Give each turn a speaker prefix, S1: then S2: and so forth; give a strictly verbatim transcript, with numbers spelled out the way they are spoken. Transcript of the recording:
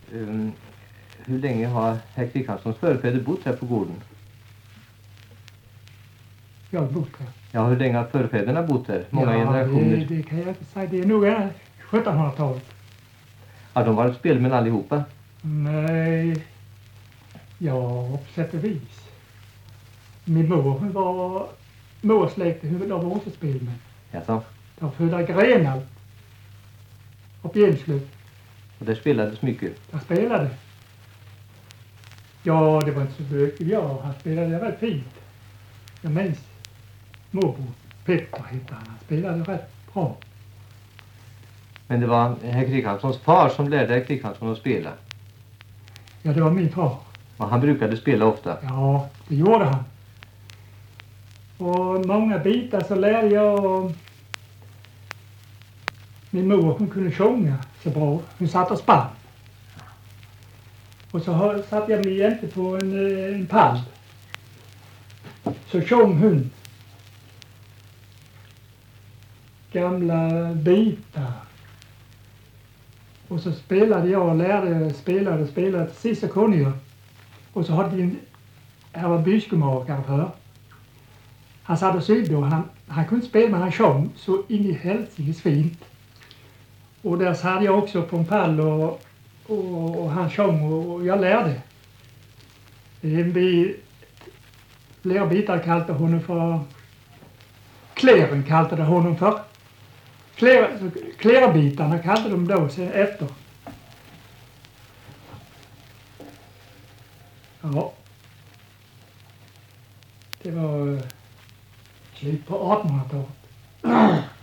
S1: Um, hur länge har herr Kristianssons förfäder bott här på gården?
S2: Jag har bott här.
S1: Ja, hur länge har förfäderna bott här? Många
S2: ja,
S1: generationer.
S2: Det, det kan jag inte säga. Det är nog sjuttonhundratalet.
S1: Har de varit spelmän allihopa?
S2: Nej, ja, på sätt och vis. Min mor, hon var mors släkte, hon var också spelmän.
S1: Jaså?
S2: De var födda Grenal. Uppe i Enslöv.
S1: Och där spelades mycket?
S2: Jag spelade. Ja, det var inte så mycket. Ja, han spelade rätt fint. Jag minns morbror Petter heter han. Han spelade rätt bra.
S1: Men det var herr Kristianssons far som lärde herr Kristiansson att spela?
S2: Ja, det var min far.
S1: Och han brukade spela ofta?
S2: Ja, det gjorde han. Och många bitar så lärde jag. Min mor, hon kunde sjunga så bra. Hon satt och spann. Och så satt jag mig inte på en, en pall. Så sjöng hon gamla bitar. Och så spelade jag och lärde, spelade och spelade. Till sist så kunde jag. Och så hade vi en, här var byskomakare för. Han satt och sydde och han, han kunde inte spela men han sjöng så in i helsikes fint. Och där hade jag också på en pall och, och, och han sjöng och jag lärde. Vi, flera bitar kallade honom för Kleren kallade honom för. Klerbitarna kallade de då sen efter. Ja. Det var slut på artonhundratalet.